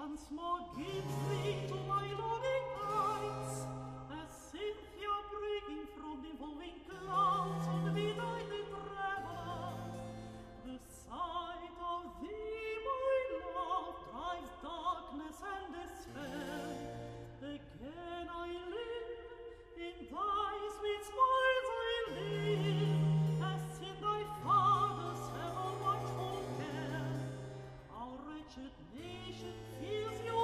once more gives thee to my longing eyes, as Cynthia breaking from the involving clouds on the benighted traveler. The sight of thee, my love, drives darkness and despair. Again I live, in thy sweet smiles I live, as in thy father's ever watchful care. Our wretched nation feels your